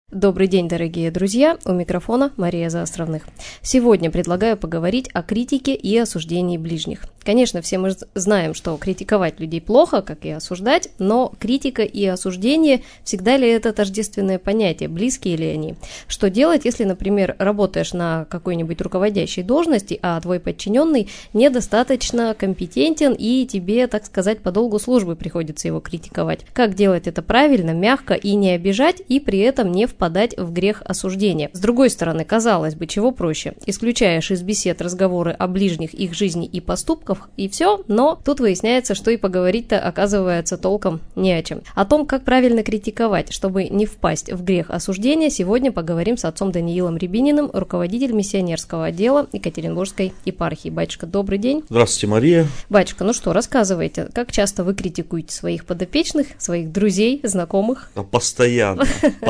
Добрый день, дорогие друзья, у микрофона Мария Заостровных. Сегодня предлагаю поговорить о критике и осуждении ближних. Конечно, все мы знаем, что критиковать людей плохо, как и осуждать, но критика и осуждение, всегда ли это тождественное понятие, близкие ли они? Что делать, если, например, работаешь на какой-нибудь руководящей должности, а твой подчиненный недостаточно компетентен и тебе, так сказать, по долгу службы приходится его критиковать? Как делать это правильно, мягко и не обижать, и при этом не впадать в грех осуждения? С другой стороны, казалось бы, чего проще? Исключаешь из бесед разговоры о ближних, их жизни и поступках, и все, но тут выясняется, что и поговорить-то оказывается толком не о чем. О том, как правильно критиковать, чтобы не впасть в грех осуждения, сегодня поговорим с отцом Даниилом Рябининым, руководитель миссионерского отдела Екатеринбургской епархии. Батюшка, добрый день. Здравствуйте, Мария. Батюшка, ну что, рассказывайте, как часто вы критикуете своих подопечных, своих друзей, знакомых? Постоянно,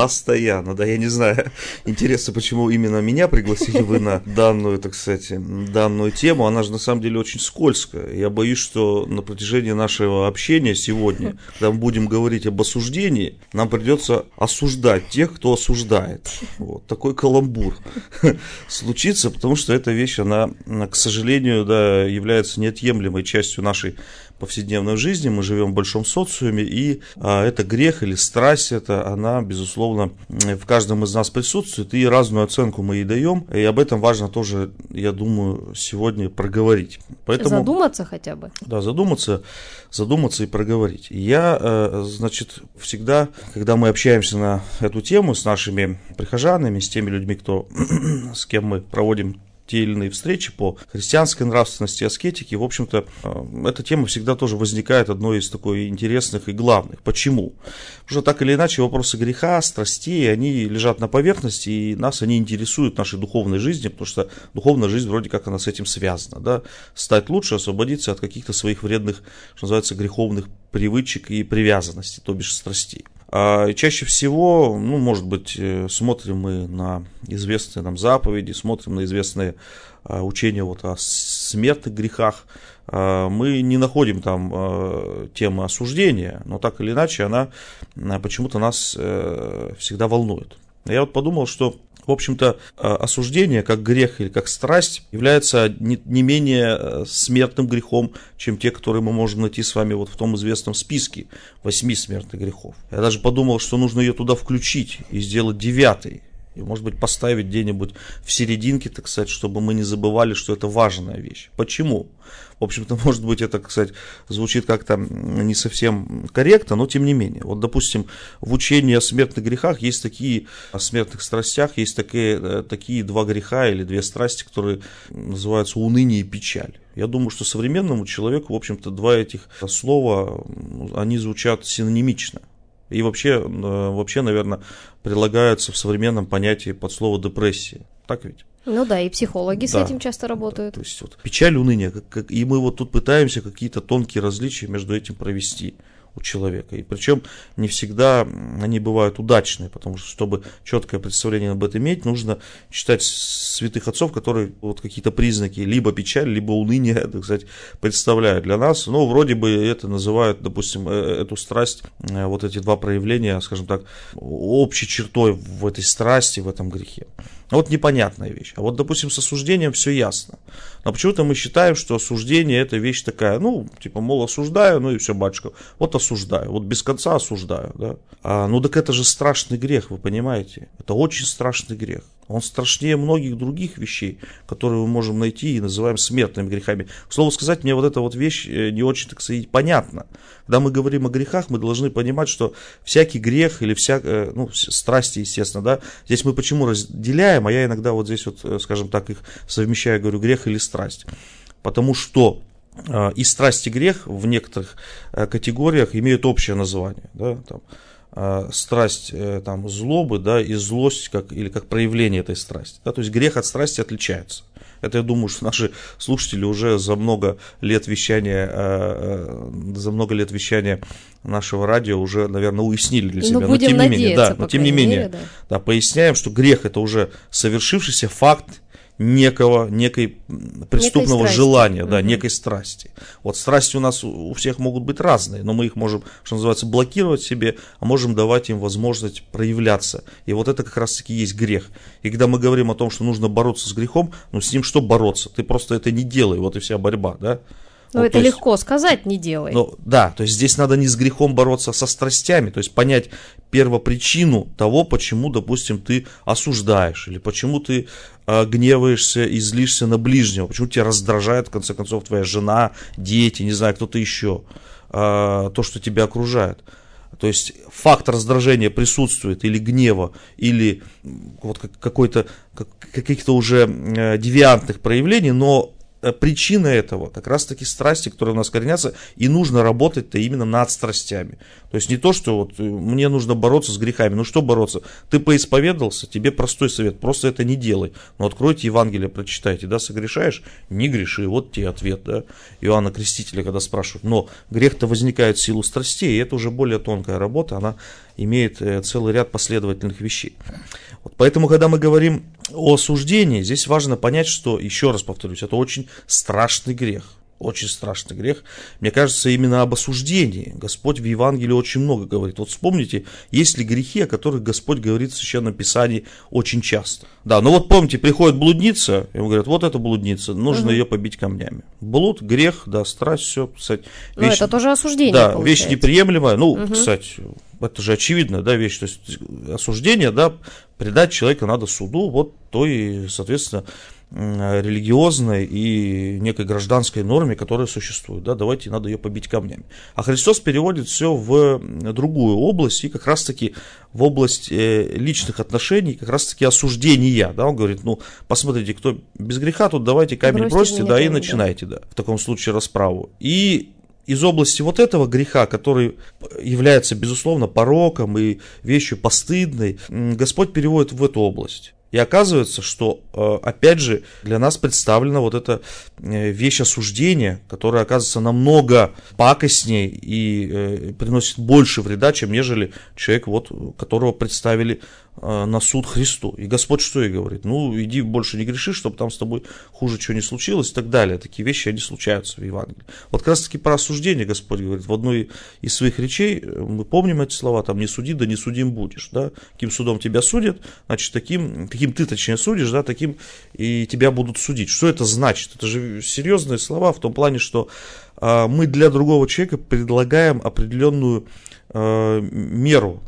да, я не знаю, интересно, почему именно меня пригласили вы на данную, так сказать, данную тему, она же на самом деле очень скользкая. Я боюсь, что на протяжении нашего общения сегодня, когда мы будем говорить об осуждении, нам придется осуждать тех, кто осуждает. Вот такой каламбур случится, потому что эта вещь, она, к сожалению, да, является неотъемлемой частью нашей повседневной жизни. Мы живем в большом социуме, и это грех или страсть, она, безусловно, в каждом из нас присутствует, и разную оценку мы ей даем, и об этом важно тоже, я думаю, сегодня проговорить. Поэтому, задуматься хотя бы. Да, задуматься и проговорить. Я, значит, всегда, когда мы общаемся на эту тему с нашими прихожанами, с теми людьми, с кем мы проводим те или иные встречи по христианской нравственности, аскетике, в общем-то, эта тема всегда тоже возникает одной из такой интересных и главных. Почему? Потому что так или иначе вопросы греха, страстей, они лежат на поверхности, и нас они интересуют в нашей духовной жизни, потому что духовная жизнь вроде как она с этим связана, да, стать лучше, освободиться от каких-то своих вредных, что называется, греховных привычек и привязанностей, то бишь страстей. А чаще всего, может быть, смотрим мы на известные нам заповеди, смотрим на известные учения о смертных грехах, мы не находим там темы осуждения, но так или иначе она почему-то нас всегда волнует. Я подумал, что в общем-то, осуждение, как грех или как страсть, является не менее смертным грехом, чем те, которые мы можем найти с вами в том известном списке 8 смертных грехов. Я даже подумал, что нужно ее туда включить и сделать 9-й. И, может быть, поставить где-нибудь в серединке, так сказать, чтобы мы не забывали, что это важная вещь. Почему? В общем-то, может быть, это, кстати, звучит как-то не совсем корректно, но тем не менее. Допустим, в учении о смертных грехах есть о смертных страстях, есть такие 2 греха или 2 страсти, которые называются уныние и печаль. Я думаю, что современному человеку, в общем-то, 2 этих слова, они звучат синонимично. И вообще, наверное, прилагаются в современном понятии под слово депрессия. Так ведь? Ну да, и психологи с этим часто работают. То есть печаль, уныние, и мы тут пытаемся какие-то тонкие различия между этим провести у человека. И причем не всегда они бывают удачные, потому что, чтобы четкое представление об этом иметь, нужно читать святых отцов, которые какие-то признаки либо печаль, либо уныние, так сказать, представляют для нас. Но вроде бы это называют, допустим, эту страсть, эти 2 проявления, скажем так, общей чертой в этой страсти, в этом грехе. Непонятная вещь. А допустим, с осуждением все ясно. Но почему-то мы считаем, что осуждение это вещь такая, осуждаю, и все, батюшка, осуждаю, без конца осуждаю, да. Так это же страшный грех, вы понимаете? Это очень страшный грех. Он страшнее многих других вещей, которые мы можем найти и называем смертными грехами. К слову сказать, мне эта вещь не очень, так сказать, понятна. Когда мы говорим о грехах, мы должны понимать, что всякий грех или страсти, естественно, да, здесь мы почему разделяем, а я иногда здесь скажем так, их совмещаю, говорю, грех или страсть. Потому что и страсть, и грех в некоторых категориях имеют общее название, да, страсть злобы, да, и злость как проявление этой страсти. Да, то есть грех от страсти отличается. Это, я думаю, что наши слушатели уже за много лет вещания нашего радио уже, наверное, уяснили для себя. Но тем не менее, поясняем, что грех это уже совершившийся факт, некой преступного страсти. желания, да, некой страсти. Вот страсти у нас у всех могут быть разные, но мы их можем, что называется, блокировать себе, а можем давать им возможность проявляться. И вот это как раз-таки есть грех. И когда мы говорим о том, что нужно бороться с грехом, ну с ним что бороться? Ты просто это не делай, вот и вся борьба, да? Ну, вот, это легко сказать, не делай. Ну, да, то есть здесь надо не с грехом бороться, а со страстями, то есть понять первопричину того, почему, допустим, ты осуждаешь, или почему ты гневаешься и злишься на ближнего, почему тебя раздражает, в конце концов, твоя жена, дети, не знаю, кто-то еще, то, что тебя окружает. То есть факт раздражения присутствует, или гнева, или вот каких-то уже девиантных проявлений, но причина этого как раз-таки страсти, которые у нас коренятся, и нужно работать-то именно над страстями. То есть не то, что вот мне нужно бороться с грехами. Ну что бороться? Ты поисповедался, тебе простой совет, просто это не делай. Но откройте Евангелие, прочитайте, да, согрешаешь? Не греши, вот тебе ответ, да, Иоанна Крестителя, когда спрашивают. Но грех-то возникает в силу страстей, и это уже более тонкая работа, она имеет целый ряд последовательных вещей. Вот поэтому, когда мы говорим о осуждении, здесь важно понять, что, еще раз повторюсь, это очень страшный грех. Очень страшный грех. Мне кажется, именно об осуждении Господь в Евангелии очень много говорит. Вот вспомните, есть ли грехи, о которых Господь говорит в Священном Писании очень часто. Да, ну вот помните, приходит блудница, ему говорят, вот эта блудница, нужно ее побить камнями. Блуд, грех, да, страсть, все, кстати. Но это тоже осуждение, да, получается. вещь неприемлемая. Ну, кстати, это же очевидно, да, вещь, то есть осуждение, да, предать человека надо суду, вот то и, соответственно, религиозной и некой гражданской норме, которая существует, да, давайте, надо ее побить камнями. А Христос переводит все в другую область, и как раз-таки в область личных отношений, как раз-таки осуждения, да, он говорит, ну, посмотрите, кто без греха, тут давайте камень бросьте, да, и начинайте, да, в таком случае расправу. И из области вот этого греха, который является, безусловно, пороком и вещью постыдной, Господь переводит в эту область. И оказывается, что, опять же, для нас представлена вот эта вещь осуждения, которая оказывается намного пакостней и приносит больше вреда, чем нежели человек, вот, которого представили на суд Христу. И Господь что и говорит? Ну, иди больше не греши, чтобы там с тобой хуже чего не случилось и так далее. Такие вещи, они случаются в Евангелии. Вот как раз таки про осуждение Господь говорит. В одной из своих речей, мы помним эти слова, там, не суди, да не судим будешь. Да? Каким судом тебя судят, значит, таким ты, точнее, судишь, да, таким и тебя будут судить. Что это значит? Это же серьезные слова в том плане, что мы для другого человека предлагаем определенную меру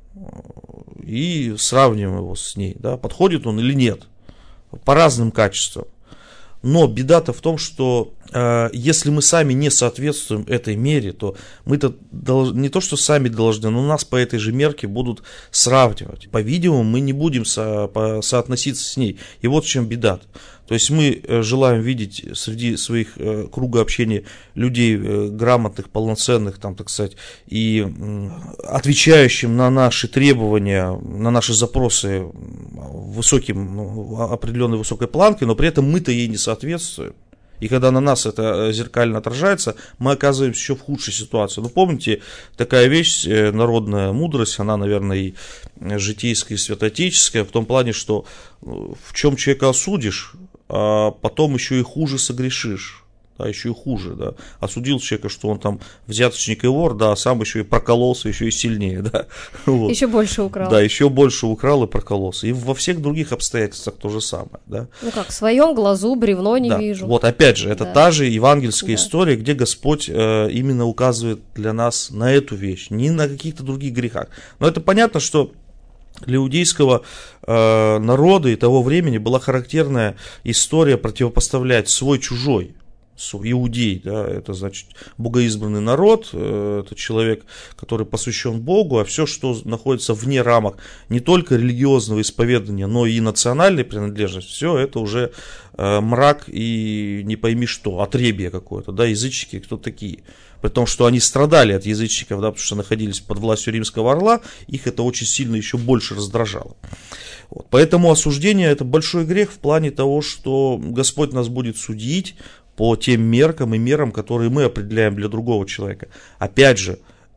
и сравниваем его с ней, да, подходит он или нет, по разным качествам. Но беда-то в том, что если мы сами не соответствуем этой мере, то мы-то не то, что сами должны, но нас по этой же мерке будут сравнивать. По-видимому, мы не будем соотноситься с ней. И вот в чем беда-то. То есть мы желаем видеть среди своих круга общения людей грамотных, полноценных, там, так сказать, и отвечающим на наши требования, на наши запросы определенной высокой планкой, но при этом мы-то ей не соответствуем. И когда на нас это зеркально отражается, мы оказываемся еще в худшей ситуации. Ну, помните, такая вещь, народная мудрость, она, наверное, и житейская, и святоотеческая, в том плане, что в чем человека осудишь, а потом еще и хуже согрешишь. Да, еще и хуже, да. Осудил человека, что он там взяточник и вор, да, а сам еще и прокололся, еще и сильнее, да. Вот. Еще больше украл. Да, еще больше украл и прокололся. И во всех других обстоятельствах то же самое, да. Ну как, в своем глазу бревно не вижу. Вот опять же, это та же евангельская история, где Господь именно указывает для нас на эту вещь, не на каких-то других грехах. Но это понятно, что для иудейского народа и того времени была характерная история противопоставлять свой-чужой. Иудей, да, это значит богоизбранный народ, это человек, который посвящен Богу, а все, что находится вне рамок не только религиозного исповедания, но и национальной принадлежности, все это уже мрак и не пойми что, отребье какое-то, да, язычники, кто такие. При том, что они страдали от язычников, да, потому что находились под властью римского орла, их это очень сильно еще больше раздражало. Вот. Поэтому осуждение — это большой грех в плане того, что Господь нас будет судить по тем меркам и мерам, которые мы определяем для другого человека. Опять же,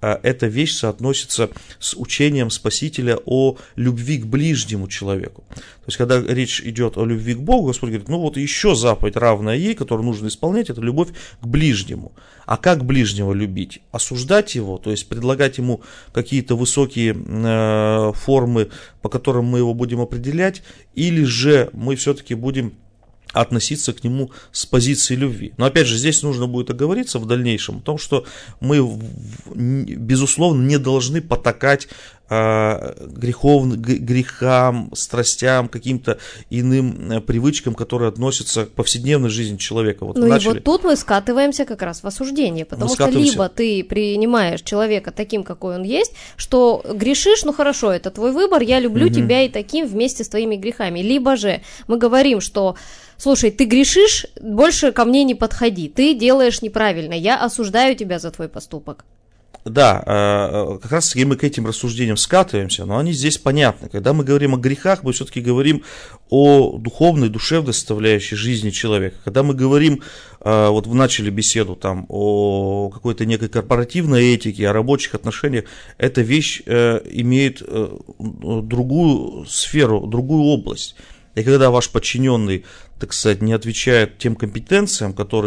эта вещь соотносится с учением Спасителя о любви к ближнему человеку. То есть, когда речь идет о любви к Богу, Господь говорит, ну вот еще заповедь, равная ей, которую нужно исполнять, это любовь к ближнему. А как ближнего любить? Осуждать его, то есть предлагать ему какие-то высокие формы, по которым мы его будем определять, или же мы все-таки будем относиться к нему с позиции любви. Но опять же, здесь нужно будет оговориться в дальнейшем о том, что мы, безусловно, не должны потакать грехам, страстям, каким-то иным привычкам, которые относятся к повседневной жизни человека. Вот и вот тут мы скатываемся как раз в осуждение, потому что либо ты принимаешь человека таким, какой он есть, что грешишь, ну хорошо, это твой выбор, я люблю тебя и таким вместе с твоими грехами, либо же мы говорим, что слушай, ты грешишь, больше ко мне не подходи, ты делаешь неправильно, я осуждаю тебя за твой поступок. Да, как раз таки мы к этим рассуждениям скатываемся, но они здесь понятны. Когда мы говорим о грехах, мы все-таки говорим о духовной, душевной составляющей жизни человека. Когда мы говорим, вот вы начали беседу там о какой-то некой корпоративной этике, о рабочих отношениях, эта вещь имеет другую сферу, другую область. И когда ваш подчиненный, так сказать, не отвечает тем компетенциям, которые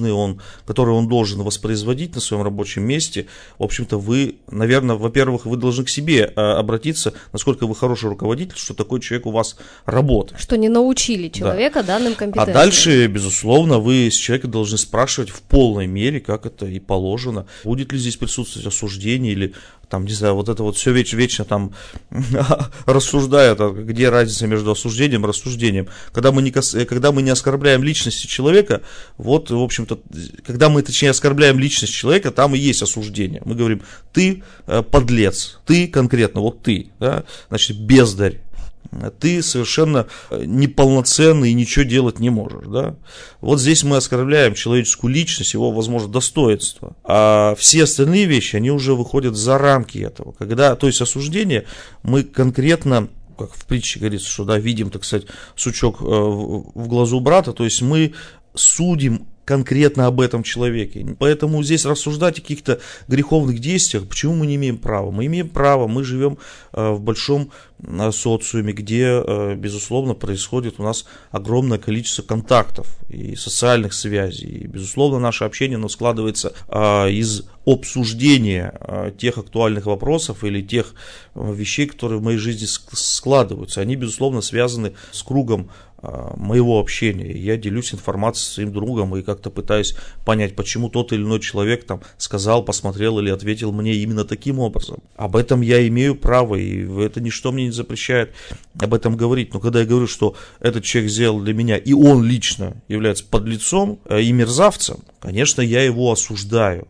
он должен воспроизводить на своем рабочем месте, в общем-то, вы, наверное, во-первых, вы должны к себе обратиться, насколько вы хороший руководитель, что такой человек у вас работает. Что не научили человека данным компетенциям. А дальше, безусловно, вы с человека должны спрашивать в полной мере, как это и положено, будет ли здесь присутствовать осуждение или там, не знаю, вот это вот все вечно там рассуждают, где разница между осуждением и рассуждением. Когда мы не оскорбляем личности человека, вот, в общем-то, когда мы, точнее, оскорбляем личность человека, там и есть осуждение. Мы говорим, ты подлец, ты конкретно, вот ты, да, значит, бездарь. Ты совершенно неполноценный и ничего делать не можешь, да? Вот здесь мы оскорбляем человеческую личность, его, возможно, достоинство. А все остальные вещи, они уже выходят за рамки этого. То есть осуждение, мы конкретно, как в притче говорится, что, да, видим, так сказать, сучок в глазу брата, то есть мы судим конкретно об этом человеке. Поэтому здесь рассуждать о каких-то греховных действиях, почему мы не имеем права? Мы имеем право, мы живем в большом социуме, где, безусловно, происходит у нас огромное количество контактов и социальных связей. И, безусловно, наше общение складывается из обсуждения тех актуальных вопросов или тех вещей, которые в моей жизни складываются. Они, безусловно, связаны с кругом моего общения. Я делюсь информацией с своим другом и как-то пытаюсь понять, почему тот или иной человек там сказал, посмотрел или ответил мне именно таким образом. Об этом я имею право, и это ничто мне не запрещает об этом говорить. Но когда я говорю, что этот человек сделал для меня, и он лично является подлецом и мерзавцем, конечно, я его осуждаю.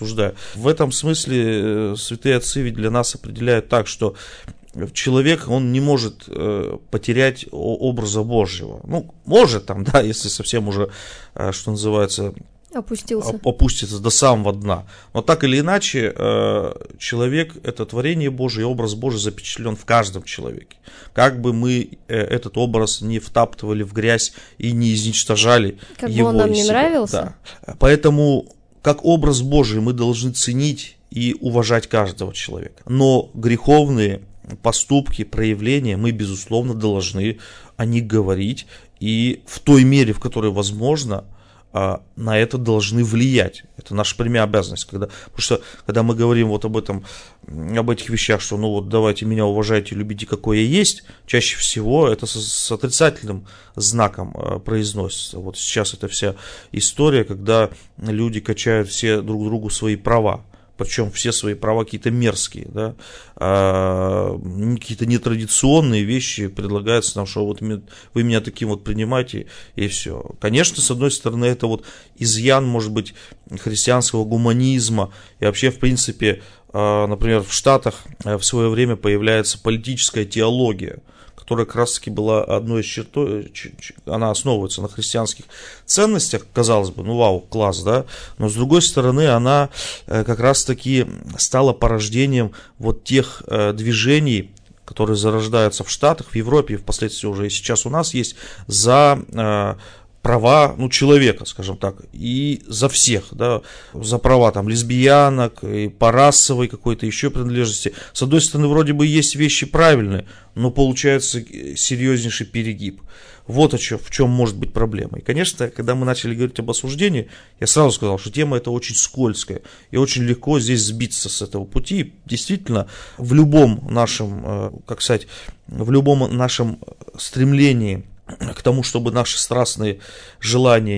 В этом смысле святые отцы ведь для нас определяют так, что человек, он не может потерять образа Божьего. Ну, может там, да, если совсем уже, что называется, опустится до самого дна. Но так или иначе, человек – это творение Божие, и образ Божий запечатлен в каждом человеке. Как бы мы этот образ не втаптывали в грязь и не изничтожали как его. Как бы он нам не нравился. Да. Поэтому, как образ Божий, мы должны ценить и уважать каждого человека. Но греховные поступки, проявления, мы, безусловно, должны о них говорить и в той мере, в которой возможно, на это должны влиять. Это наша прямая обязанность. Потому что, когда мы говорим вот об этих вещах, что ну вот давайте меня уважайте, любите, какой я есть, чаще всего это с отрицательным знаком произносится. Вот сейчас это вся история, когда люди качают все друг другу свои права. Причем все свои права какие-то мерзкие, да, какие-то нетрадиционные вещи предлагаются нам, что вот вы меня таким вот принимаете, и все. Конечно, с одной стороны, это вот изъян, может быть, христианского гуманизма, и вообще, в принципе, например, в Штатах в свое время появляется политическая теология, которая как раз таки была одной из чертой, она основывается на христианских ценностях, казалось бы, ну вау, класс, да, но с другой стороны она как раз таки стала порождением вот тех движений, которые зарождаются в Штатах, в Европе, и впоследствии уже и сейчас у нас есть, за права, человека, скажем так, и за всех, да, за права там лесбиянок, и по расовой какой-то еще принадлежности. С одной стороны, вроде бы есть вещи правильные, но получается серьезнейший перегиб. Вот в чем может быть проблема. И, конечно, когда мы начали говорить об осуждении, я сразу сказал, что тема эта очень скользкая, и очень легко здесь сбиться с этого пути. Действительно, в любом нашем, в любом нашем стремлении к тому, чтобы наши страстные желания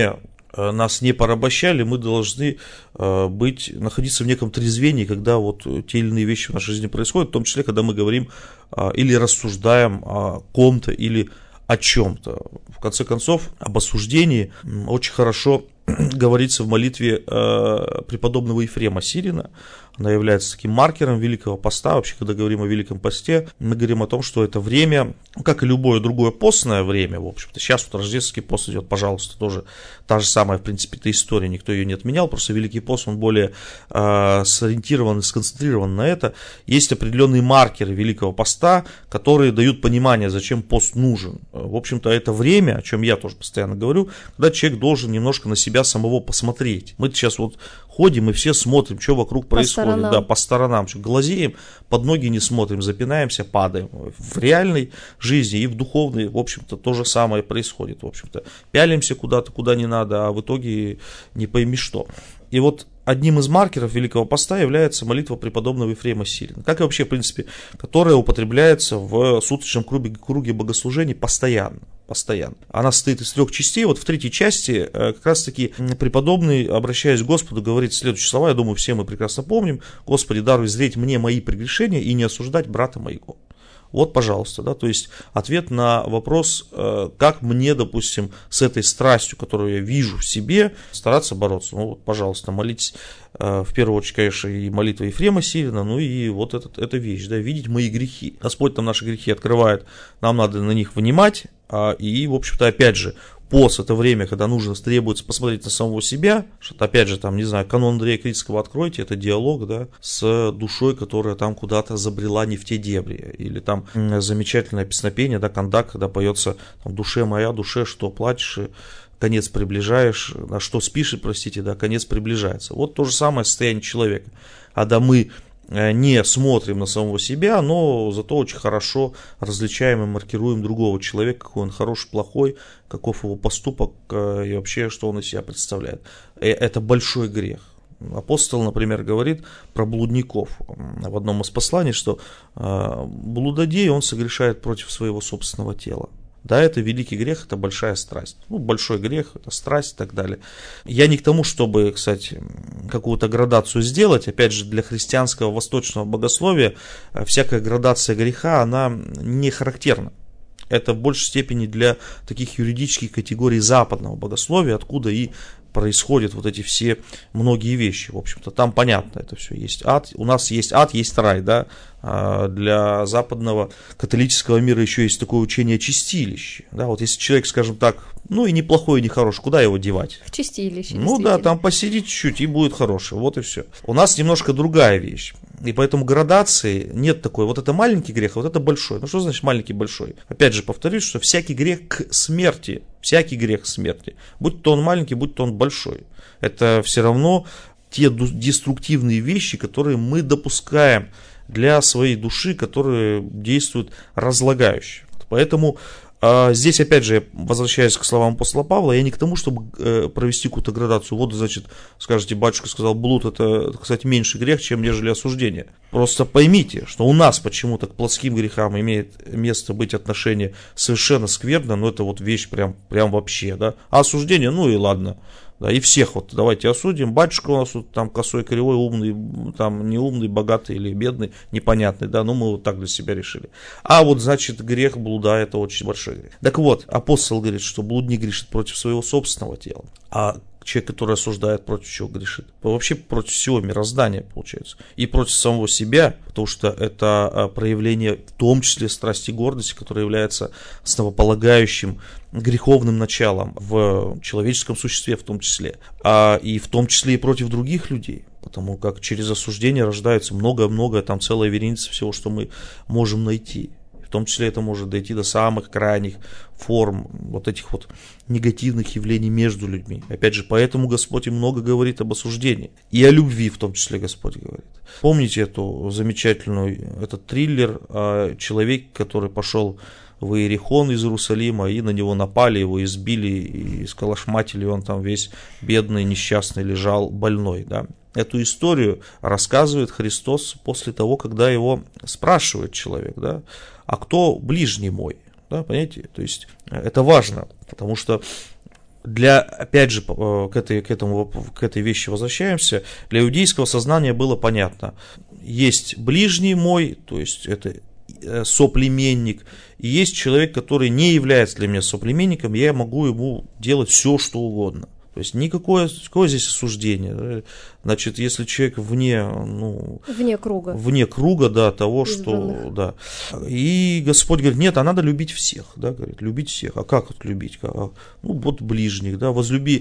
нас не порабощали, мы должны находиться в неком трезвении, когда вот те или иные вещи в нашей жизни происходят, в том числе, когда мы говорим или рассуждаем о ком-то, или о чем-то. В конце концов, об осуждении очень хорошо говорится в молитве преподобного Ефрема Сирина. Она является таким маркером Великого Поста. Вообще, когда говорим о Великом Посте, мы говорим о том, что это время, как и любое другое постное время, в общем-то. Сейчас вот рождественский пост идет, пожалуйста, тоже та же самая, в принципе-то, история, никто ее не отменял, просто Великий Пост, он более сориентирован и сконцентрирован на это. Есть определенные маркеры Великого Поста, которые дают понимание, зачем пост нужен. В общем-то, это время, о чем я тоже постоянно говорю, когда человек должен немножко на себя самого посмотреть. Мы сейчас вот ходим и все смотрим, что вокруг происходит. По сторонам, глазеем, под ноги не смотрим, запинаемся, падаем. В реальной жизни и в духовной, в общем-то, то же самое происходит. В общем-то, пялимся куда-то, куда не надо, а в итоге не пойми что. И вот одним из маркеров Великого Поста является молитва преподобного Ефрема Сирина, как и вообще, в принципе, которая употребляется в суточном круге богослужений постоянно. Она состоит из 3 частей. Вот в 3-й части как раз-таки преподобный, обращаясь к Господу, говорит следующие слова, я думаю, все мы прекрасно помним: «Господи, даруй зреть мне мои прегрешения и не осуждать брата моего». Вот, пожалуйста, да, то есть ответ на вопрос, как мне, допустим, с этой страстью, которую я вижу в себе, стараться бороться. Ну вот, пожалуйста, молитесь, в первую очередь, конечно, и молитва Ефрема Сирина, ну и вот эта вещь, да, видеть мои грехи. Господь нам наши грехи открывает, нам надо на них внимать, и, в общем-то, опять же, пост — это время, когда нужно, требуется посмотреть на самого себя, что-то, опять же, там, не знаю, канон Андрея Критского откройте, это диалог, да, с душой, которая там куда-то забрела не в те дебри, или там замечательное песнопение, да, кондак, когда поется там: «Душе моя, душе, что плачешь, конец приближаешь, на что спишь, простите, да, конец приближается». Вот то же самое состояние человека, когда мы не смотрим на самого себя, но зато очень хорошо различаем и маркируем другого человека, какой он хороший, плохой, каков его поступок и вообще, что он из себя представляет. Это большой грех. Апостол, например, говорит про блудников в одном из посланий, что блудодей, он согрешает против своего собственного тела. Да, это великий грех, это большая страсть. Ну, большой грех, это страсть и так далее. Я не к тому, чтобы, кстати, какую-то градацию сделать. Опять же, для христианского восточного богословия всякая градация греха, она не характерна. Это в большей степени для таких юридических категорий западного богословия, откуда и происходят вот эти все многие вещи. В общем-то, там понятно это все. Есть ад, у нас есть ад, есть рай, да. Для западного католического мира еще есть такое учение чистилище. Да, вот если человек, скажем так, ну и неплохой, и не хороший, куда его девать? В чистилище. Ну да, там посидит чуть-чуть и будет хороший, вот и все. У нас немножко другая вещь. И поэтому градации нет такой, вот это маленький грех, а вот это большой. Ну что значит маленький, большой? Опять же повторюсь, что всякий грех к смерти, будь то он маленький, будь то он большой, это все равно те деструктивные вещи, которые мы допускаем для своей души, которые действуют разлагающе. Поэтому здесь, опять же, возвращаясь к словам апостола Павла, я не к тому, чтобы провести какую-то градацию. Вот, значит, скажете, батюшка сказал, блуд — это, кстати, меньший грех, чем нежели осуждение. Просто поймите, что у нас почему-то к плотским грехам имеет место быть отношение совершенно скверно, но это вот вещь прям вообще, да. А осуждение, ну и ладно. Да, и всех вот давайте осудим. Батюшка у нас вот там косой, кривой, умный, там не умный, богатый или бедный, непонятный, да, ну мы вот так для себя решили. А вот, значит, грех блуда — это очень большой грех. Так вот, апостол говорит, что блудник грешит против своего собственного тела, а человек, который осуждает, против чего грешит? Вообще против всего мироздания, получается. И против самого себя, потому что это проявление в том числе страсти гордости, которая является основополагающим греховным началом в человеческом существе в том числе. И в том числе и против других людей. Потому как через осуждение рождается много-много, там целая вереница всего, что мы можем найти. В том числе это может дойти до самых крайних форм вот этих вот негативных явлений между людьми. Опять же, поэтому Господь и много говорит об осуждении. И о любви в том числе Господь говорит. Помните этот триллер о человеке, который пошел в Иерихон из Иерусалима, и на него напали, его избили и сколошматили, он там весь бедный, несчастный лежал, больной, да. Эту историю рассказывает Христос после того, когда его спрашивает человек, да, а кто ближний мой, да, понимаете, то есть это важно, потому что опять же, к этой вещи возвращаемся, для иудейского сознания было понятно, есть ближний мой, то есть это соплеменник, и есть человек, который не является для меня соплеменником, я могу ему делать все, что угодно. То есть какое здесь осуждение. Значит, если человек вне круга, да, того, избранных. Что, да. И Господь говорит, нет, а надо любить всех, да, говорит, любить всех. А как вот любить? Вот ближних, да, возлюби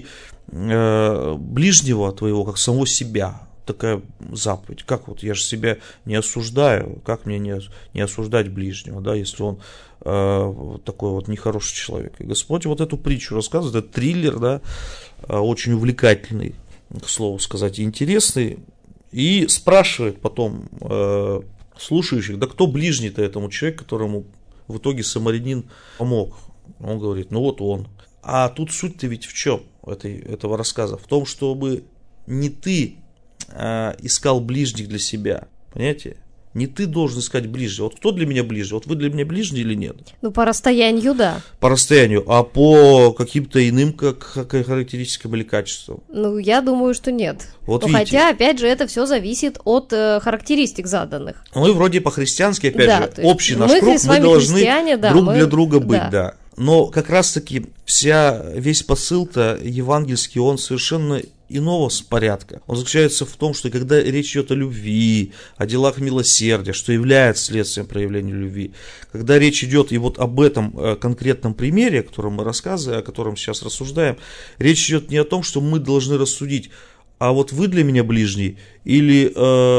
ближнего твоего, как самого себя. Такая заповедь. Как вот я же себя не осуждаю, как мне не осуждать ближнего, да, если он такой вот нехороший человек. И Господь вот эту притчу рассказывает, это триллер, да, очень увлекательный, к слову сказать, интересный, и спрашивает потом слушающих, да кто ближний-то этому человеку, которому в итоге самарянин помог. Он говорит, ну вот он. А тут суть-то ведь в чем этого рассказа? В том, чтобы не ты искал ближних для себя, понимаете? Не ты должен искать ближних. Вот кто для меня ближний? Вот вы для меня ближний или нет? Ну, по расстоянию, да. По расстоянию, а по каким-то иным характеристикам или качествам? Ну, я думаю, что нет. Вот хотя, опять же, это все зависит от характеристик заданных. Мы вроде по-христиански, опять же, общий наш круг, мы должны друг для друга быть, да. Но как раз-таки весь посыл-то евангельский, он совершенно иного порядка. Он заключается в том, что когда речь идет о любви, о делах милосердия, что является следствием проявления любви, когда речь идет и вот об этом конкретном примере, о котором мы рассказываем, о котором сейчас рассуждаем, речь идет не о том, что мы должны рассудить, а вот вы для меня ближний или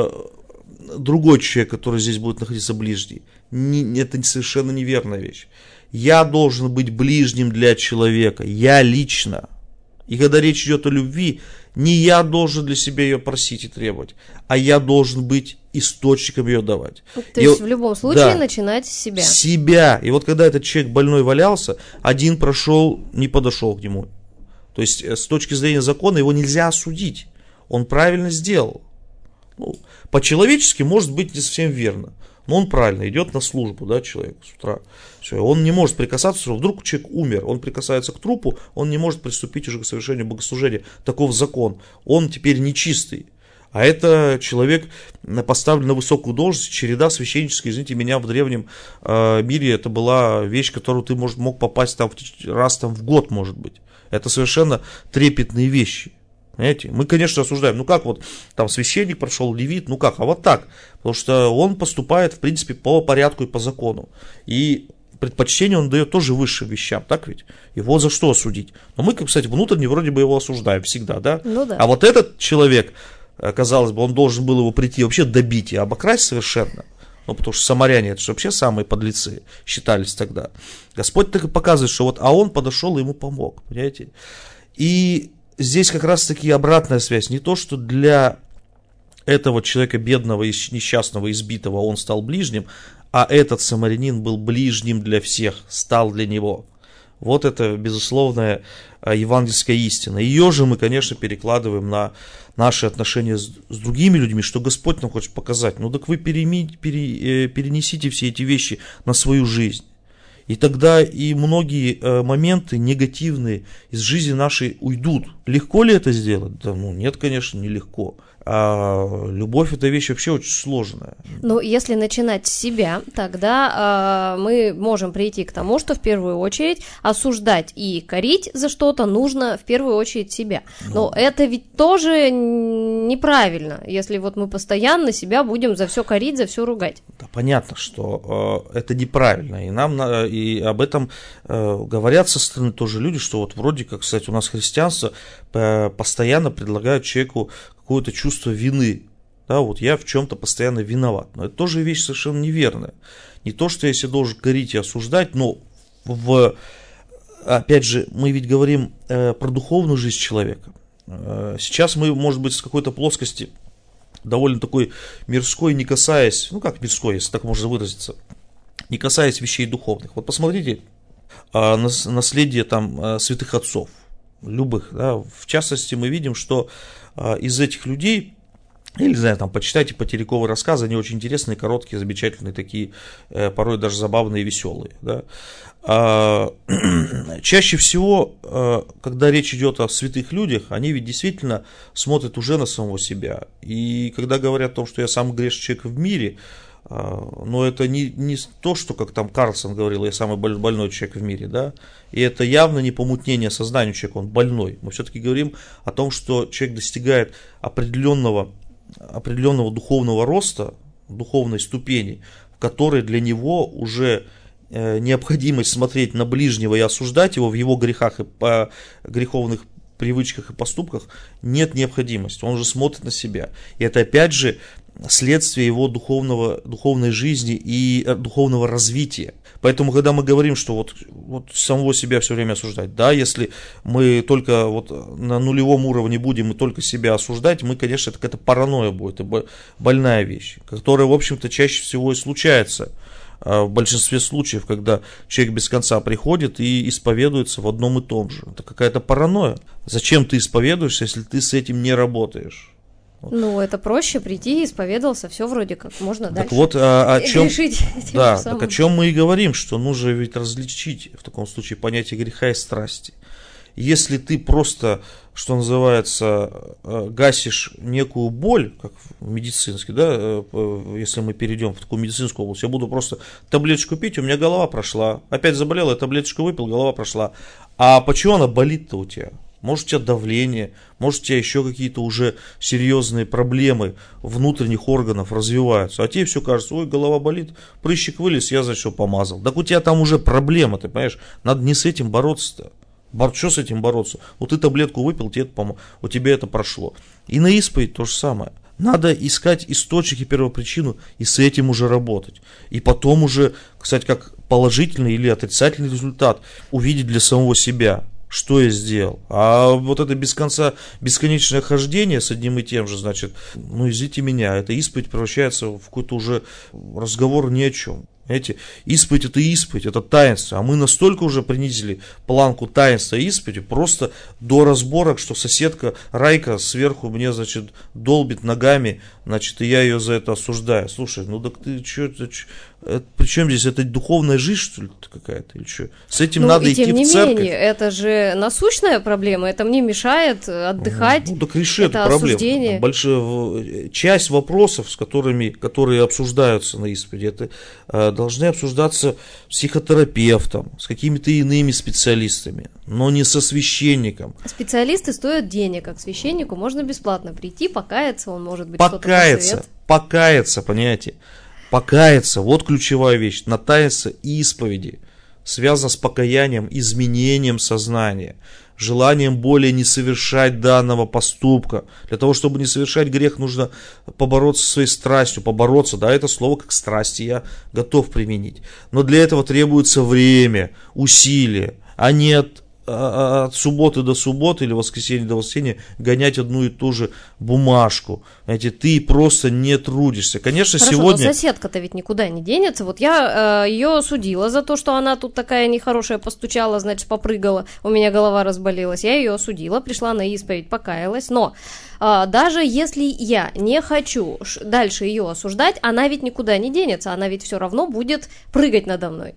другой человек, который здесь будет находиться ближний. Это совершенно неверная вещь. Я должен быть ближним для человека, я лично. И когда речь идет о любви, не я должен для себя ее просить и требовать, а я должен быть источником ее давать. То есть в любом случае начинать с себя. Себя. И вот когда этот человек больной валялся, один прошел, не подошел к нему. То есть с точки зрения закона его нельзя осудить. Он правильно сделал. По-человечески может быть не совсем верно. Но он правильно идет на службу, да, человек с утра. Все, он не может прикасаться, что вдруг человек умер, он прикасается к трупу, он не может приступить уже к совершению богослужения. Таков закон. Он теперь нечистый. А это человек поставлен на высокую должность, череда священническая, извините меня, в древнем мире это была вещь, которую ты мог попасть там раз в год, может быть. Это совершенно трепетные вещи. Понимаете? Мы, конечно, осуждаем, ну как вот там священник прошел, левит, ну как, а вот так. Потому что он поступает, в принципе, по порядку и по закону. И предпочтение он дает тоже высшим вещам, так ведь? Его за что осудить? Но мы, кстати, внутренне вроде бы его осуждаем всегда, да? Ну да. А вот этот человек, казалось бы, он должен был его прийти вообще добить и обокрасть совершенно. Ну, потому что самаряне, это же вообще самые подлецы считались тогда. Господь так и показывает, что вот, а он подошел и ему помог, понимаете? И здесь как раз-таки обратная связь. Не то, что для этого человека бедного, несчастного, избитого он стал ближним, а этот самарянин был ближним для всех, стал для него. Вот это безусловная евангельская истина. Ее же мы, конечно, перекладываем на наши отношения с другими людьми, что Господь нам хочет показать. Ну так вы перенесите все эти вещи на свою жизнь. И тогда и многие моменты негативные из жизни нашей уйдут. Легко ли это сделать? Да, нет, конечно, нелегко. А любовь — это вещь вообще очень сложная. Ну, если начинать с себя, тогда мы можем прийти к тому, что в первую очередь осуждать и корить за что-то нужно в первую очередь себя. Но это ведь тоже неправильно, если вот мы постоянно себя будем за все корить, за все ругать. Да, понятно, что это неправильно, и нам и об этом говорят со стороны тоже люди, что вот вроде как, кстати, у нас христианство постоянно предлагают человеку какое-то чувство вины. Да, вот я в чем-то постоянно виноват. Но это тоже вещь совершенно неверная. Не то, что я себя должен корить и осуждать, но опять же, мы ведь говорим про духовную жизнь человека. Сейчас мы, может быть, с какой-то плоскости довольно такой мирской, не касаясь, ну как мирской, если так можно выразиться, не касаясь вещей духовных. Вот посмотрите наследие там святых отцов, любых, да, в частности мы видим, что из этих людей, я не знаю, там почитайте Потеряковые рассказы, они очень интересные, короткие, замечательные, такие, порой даже забавные и веселые, да. Чаще всего, когда речь идет о святых людях, они ведь действительно смотрят уже на самого себя. И когда говорят о том, что я самый грешный человек в мире, но это не то, что, как там Карлсон говорил, я самый больной человек в мире, да, и это явно не помутнение сознания человека, он больной. Мы все-таки говорим о том, что человек достигает определенного духовного роста, духовной ступени, в которой для него уже необходимость смотреть на ближнего и осуждать его в его грехах и по греховных привычках и поступках нет необходимости. Он уже смотрит на себя. И это опять же следствие его духовной жизни и духовного развития. Поэтому, когда мы говорим, что вот самого себя все время осуждать, да, если мы только вот на нулевом уровне будем и только себя осуждать, мы, конечно, это какая-то паранойя будет, это больная вещь, которая, в общем-то, чаще всего и случается в большинстве случаев, когда человек без конца приходит и исповедуется в одном и том же. Это какая-то паранойя. Зачем ты исповедуешься, если ты с этим не работаешь? Ну, это проще прийти, исповедовался, все вроде как, можно так дальше. Так вот, о чем, да, так о чем мы и говорим, что нужно ведь различить в таком случае понятие греха и страсти. Если ты просто, что называется, гасишь некую боль, как медицинский, да, если мы перейдем в такую медицинскую область, я буду просто таблеточку пить, у меня голова прошла, опять заболел, я таблеточку выпил, голова прошла. А почему она болит-то у тебя? Может, у тебя давление, может, у тебя еще какие-то уже серьезные проблемы внутренних органов развиваются. А тебе все кажется, ой, голова болит, прыщик вылез, я за что помазал. Так у тебя там уже проблема, ты понимаешь? Надо не с этим бороться-то. Что с этим бороться? Вот ты таблетку выпил, тебе это у тебя это прошло. И на исповедь то же самое. Надо искать источник и первопричину и с этим уже работать. И потом уже, кстати, как положительный или отрицательный результат увидеть для самого себя. Что я сделал? А вот это без конца бесконечное хождение с одним и тем же, значит, ну извините меня, эта исповедь превращается в какой-то уже разговор ни о чем. Знаете, исповедь это таинство, а мы настолько уже принизили планку таинства и исповеди, просто до разборок, что соседка Райка сверху мне, значит, долбит ногами, значит, и я ее за это осуждаю. Слушай, ну так ты что, при чем здесь, это духовная жизнь, что ли, какая-то, или что? С этим надо идти в церковь. Тем не менее, это же насущная проблема, это мне мешает отдыхать. Ну, так реши эту проблему. Часть вопросов, которые обсуждаются на исповеди, это должны обсуждаться с психотерапевтом, с какими-то иными специалистами, но не со священником. Специалисты стоят денег, а к священнику можно бесплатно прийти, покаяться, он может быть что-то посоветует. Покаяться, понимаете? Покаяться, вот ключевая вещь, на таинство исповеди, связано с покаянием, изменением сознания, желанием более не совершать данного поступка. Для того, чтобы не совершать грех, нужно побороться со своей страстью, да, это слово как страсти я готов применить. Но для этого требуется время, усилия, а не от субботы до субботы или воскресенья до воскресенья гонять одну и ту же бумажку. Знаете, ты просто не трудишься. Конечно, хорошо, сегодня... но соседка-то ведь никуда не денется. Вот я ее осудила за то, что она тут такая нехорошая постучала, значит, попрыгала, у меня голова разболелась. Я ее осудила, пришла на исповедь, покаялась. Но даже если я не хочу дальше ее осуждать, она ведь никуда не денется, она ведь все равно будет прыгать надо мной.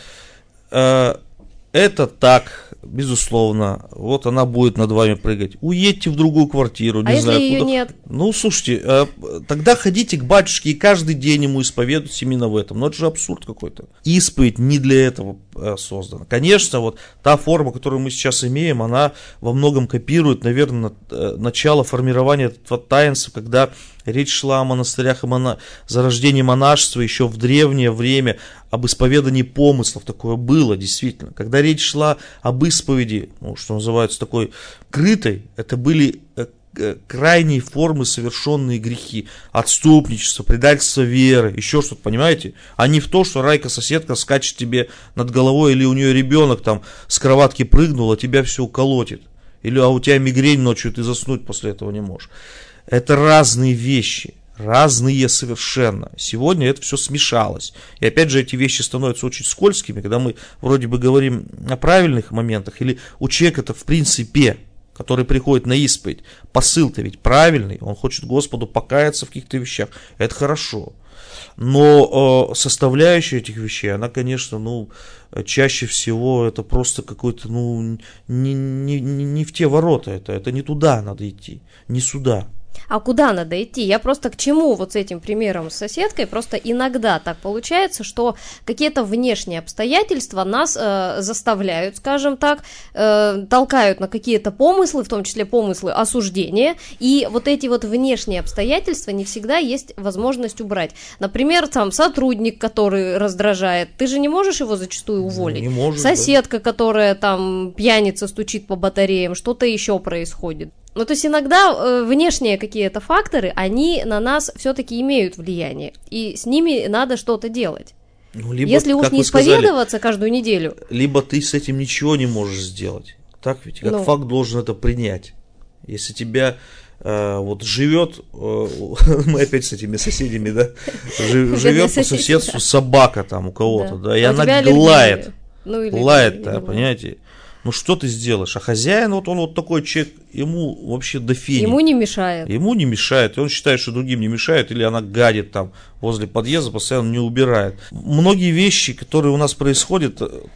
Это так, безусловно. Вот она будет над вами прыгать. Уедьте в другую квартиру. Не знаю, если ее куда... нет? Ну, слушайте, тогда ходите к батюшке и каждый день ему исповедуйтесь именно в этом. Но это же абсурд какой-то. Исповедь не для этого создана. Конечно, вот та форма, которую мы сейчас имеем, она во многом копирует, наверное, начало формирования этого таинства, когда речь шла о монастырях и зарождении монашества еще в древнее время, об исповедании помыслов, такое было действительно. Когда речь шла об исповеди, ну, что называется, такой крытой, это были крайние формы совершенные грехи, отступничество, предательство веры, еще что-то, понимаете? А не в то, что Райка-соседка скачет тебе над головой, или у нее ребенок там с кроватки прыгнул, а тебя все колотит. Или а у тебя мигрень ночью, ты заснуть после этого не можешь. Это разные вещи. Разные совершенно. Сегодня это все смешалось. И опять же эти вещи становятся очень скользкими, когда мы вроде бы говорим о правильных моментах, или у человека-то в принципе, который приходит на исповедь, посыл-то ведь правильный, он хочет Господу покаяться в каких-то вещах. Это хорошо. Но составляющая этих вещей, она, конечно, чаще всего это просто какой-то, не в те ворота, это не туда надо идти, не сюда. А куда надо идти? Я просто к чему вот с этим примером с соседкой? Просто иногда так получается, что какие-то внешние обстоятельства нас заставляют, скажем так, толкают на какие-то помыслы, в том числе помыслы осуждения, и вот эти вот внешние обстоятельства не всегда есть возможность убрать. Например, там сотрудник, который раздражает, ты же не можешь его зачастую уволить. Не можешь, соседка, да. Которая там пьяница, стучит по батареям, что-то еще происходит. То есть иногда внешние какие-то факторы, они на нас все-таки имеют влияние, и с ними надо что-то делать. Либо, если уж не исповедоваться каждую неделю. Либо ты с этим ничего не можешь сделать. Так ведь? Как факт должен это принять. Если тебя живет, мы опять с этими соседями, да, живет по соседству собака там у кого-то, да, и она лает. Лает, понимаете? Что ты сделаешь? А хозяин, он вот такой человек, ему вообще до фени. Ему не мешает. Ему не мешает, и он считает, что другим не мешает, или она гадит там возле подъезда, постоянно не убирает. Многие вещи, которые у нас происходят,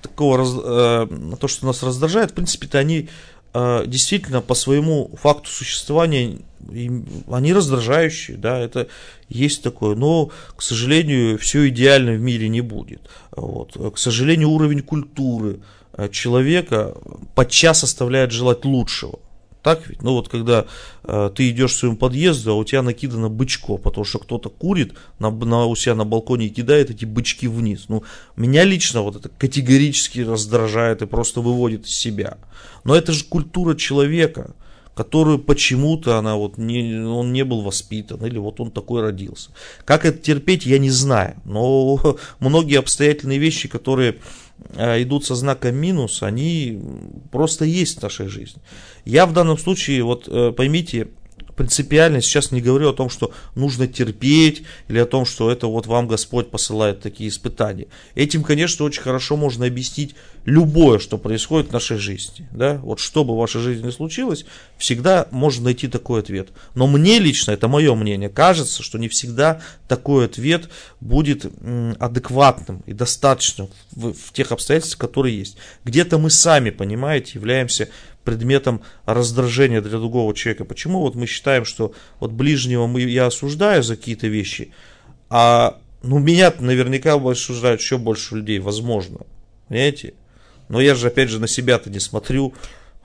то, что нас раздражает, в принципе-то они действительно по своему факту существования, они раздражающие, да, это есть такое, но, к сожалению, все идеально в мире не будет. К сожалению, уровень культуры человека подчас оставляет желать лучшего. Так ведь? Когда ты идешь к своему подъезду, а у тебя накидано бычко, потому что кто-то курит у себя на балконе и кидает эти бычки вниз. Меня лично это категорически раздражает и просто выводит из себя. Но это же культура человека, которую почему-то он не был воспитан, или он такой родился. Как это терпеть, я не знаю. Но многие обстоятельные вещи, которые идут со знаком минус, они просто есть в нашей жизни. Я в данном случае, поймите, принципиально сейчас не говорю о том, что нужно терпеть, или о том, что это вам Господь посылает такие испытания. Этим, конечно, очень хорошо можно объяснить любое, что происходит в нашей жизни. Да? Что бы в вашей жизни ни случилось, всегда можно найти такой ответ. Но мне лично, это мое мнение, кажется, что не всегда такой ответ будет адекватным и достаточным в тех обстоятельствах, которые есть. Где-то мы сами, понимаете, являемся предметом раздражения для другого человека. Почему мы считаем, что ближнего я осуждаю за какие-то вещи, а меня наверняка осуждают еще больше людей, возможно. Понимаете? Но я же, опять же, на себя-то не смотрю.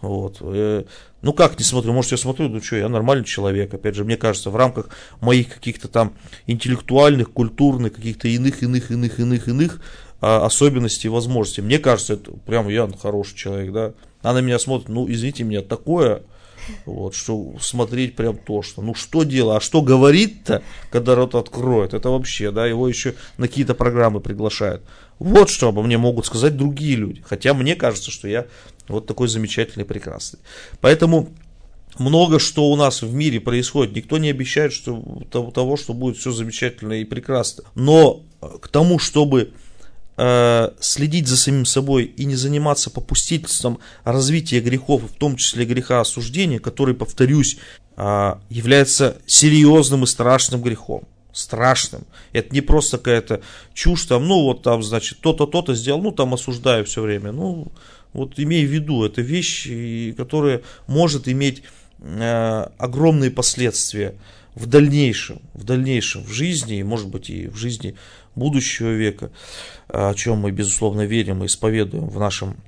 Как не смотрю? Может, я смотрю, я нормальный человек. Опять же, мне кажется, в рамках моих каких-то там интеллектуальных, культурных, каких-то иных особенностей и возможностей. Мне кажется, это прям я хороший человек, да. Она меня смотрит, извините меня, такое, что смотреть прям тошно. Что делать, а что говорит-то, когда рот откроет, это вообще, да, его еще на какие-то программы приглашают. Что обо мне могут сказать другие люди, хотя мне кажется, что я такой замечательный, прекрасный. Поэтому много что у нас в мире происходит, никто не обещает того, что будет все замечательно и прекрасно, но к тому, чтобы следить за самим собой и не заниматься попустительством развития грехов, в том числе греха осуждения, который, повторюсь, является серьезным и страшным грехом. Страшным. Это не просто какая-то чушь, значит, то-то сделал, осуждаю все время. Имей в виду, это вещь, которая может иметь огромные последствия в дальнейшем в жизни, и, может быть, и в жизни будущего века, о чем мы, безусловно, верим и исповедуем в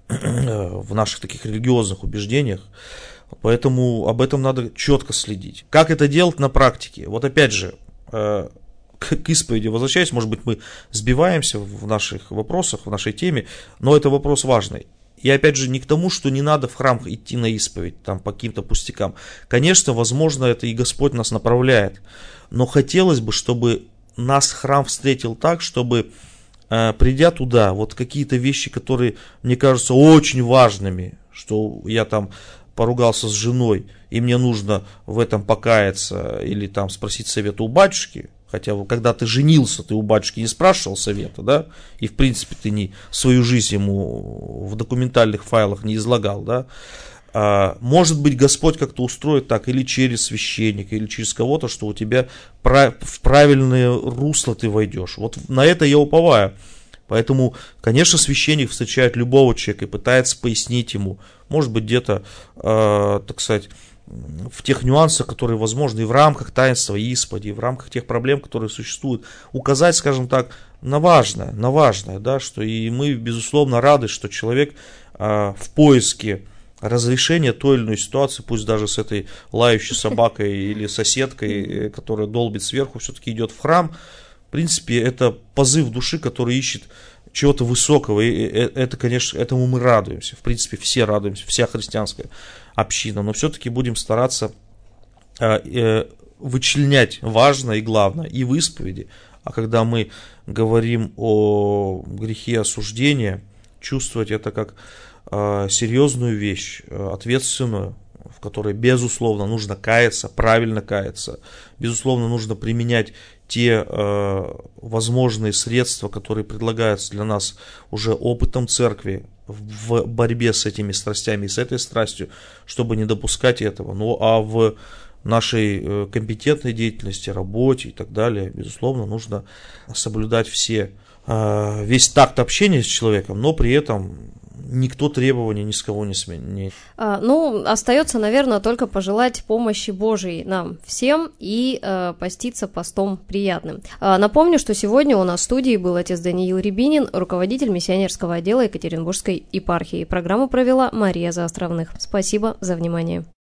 наших таких религиозных убеждениях. Поэтому об этом надо четко следить. Как это делать на практике? Опять же, к исповеди возвращаясь, может быть, мы сбиваемся в наших вопросах, в нашей теме, но это вопрос важный. И опять же, не к тому, что не надо в храм идти на исповедь, там, по каким-то пустякам. Конечно, возможно, это и Господь нас направляет. Но хотелось бы, чтобы нас храм встретил так, чтобы, придя туда, вот какие-то вещи, которые мне кажутся очень важными, что я там поругался с женой, и мне нужно в этом покаяться, или там спросить совета у батюшки, хотя когда ты женился, ты у батюшки не спрашивал совета, да, и в принципе ты не свою жизнь ему в документальных файлах не излагал, да. Может быть, Господь как-то устроит так, или через священника, или через кого-то, что у тебя в правильное русло ты войдешь. Вот на это я уповаю. Поэтому, конечно, священник встречает любого человека и пытается пояснить ему, может быть, где-то, так сказать, в тех нюансах, которые возможны и в рамках таинства исповеди, и в рамках тех проблем, которые существуют, указать, скажем так, на важное, да, что и мы, безусловно, рады, что человек в поиске разрешения той или иной ситуации, пусть даже с этой лающей собакой или соседкой, которая долбит сверху, все-таки идет в храм. В принципе, это позыв души, который ищет чего-то высокого, и это, конечно, этому мы радуемся, в принципе, все радуемся, вся христианская община, но все-таки будем стараться вычленять важное и главное и в исповеди, а когда мы говорим о грехе осуждения, чувствовать это как серьезную вещь, ответственную, в которой, безусловно, нужно каяться, правильно каяться, безусловно, нужно применять те возможные средства, которые предлагаются для нас уже опытом церкви в борьбе с этими страстями и с этой страстью, чтобы не допускать этого. Ну а в нашей компетентной деятельности, работе и так далее, безусловно, нужно соблюдать весь такт общения с человеком, но при этом никто требований ни с кого не сменит. Остается, наверное, только пожелать помощи Божией нам всем и поститься постом приятным. Напомню, что сегодня у нас в студии был отец Даниил Рябинин, руководитель миссионерского отдела Екатеринбургской епархии. Программу провела Мария Заостровных. Спасибо за внимание.